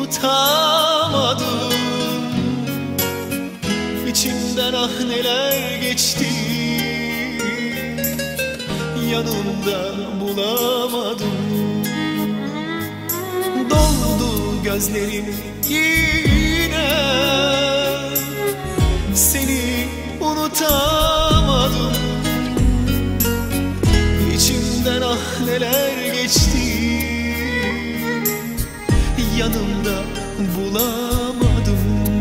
unutamadım. İçimden ah neler geçti, yanımda bulamadım. Doldu gözlerim yine, seni unutamadım. İçimden ah neler geçti, yanımda bulamadım.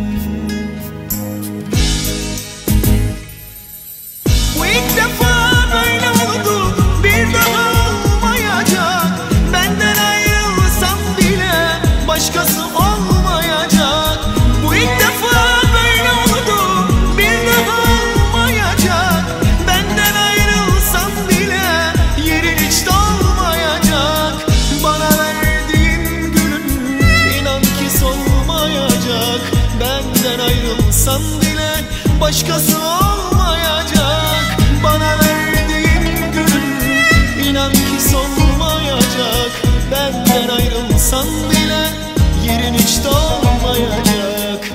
Bu ilk defa böyle oldu, bir daha olmayacak. Benden ayrılsam bile başkası olmayacak. Bu ilk defa böyle oldu, bir daha olmayacak. Benden ayrılsam bile yerin hiç dolmayacak. Bana verdiğin gülün inan ki solmayacak. Benden ayrılsam bile başkası olmayacak. Bana verdiğin gülün inan ki solmayacak. Benden ayrılsan bile yerin hiç dolmayacak.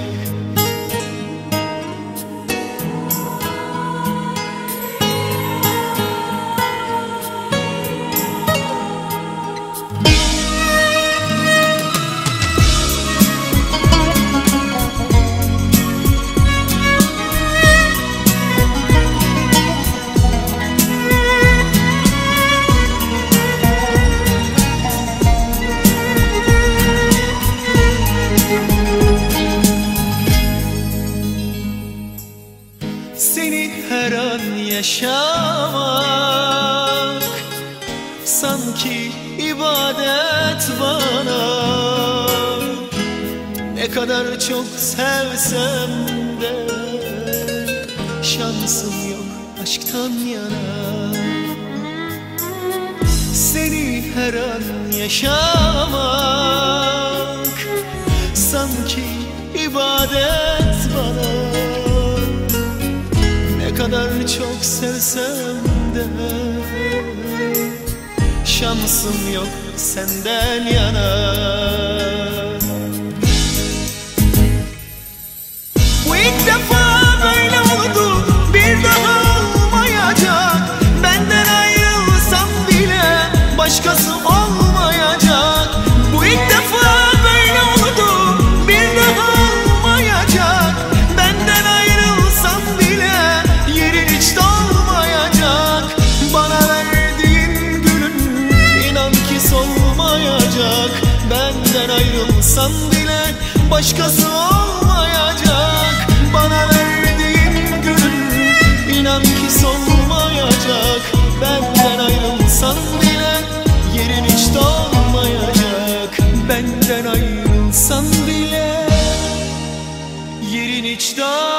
Seni her an yaşamak sanki ibadet bana. Ne kadar çok sevsem de şansım yok aşktan yana. Seni her an yaşamak sanki ibadet bana. Ne kadar çok sevsem de şansım yok senden yana. Bu ilk defa böyle oldu, bir daha olmayacak. Benden ayrılsam bile başkası olmayacak. Bu ilk defa böyle oldu, bir daha olmayacak. Benden ayrılsam bile yerin hiç dolmayacak. Bana verdiğin gülün inan ki solmayacak. Benden ayrılsam bile başkası olmayacak. Bana verdiğin gülün inan ki solmayacak. Benden ayrılsan bile yerin hiç dolmayacak. Benden ayrılsan bile yerin hiç dolmayacak.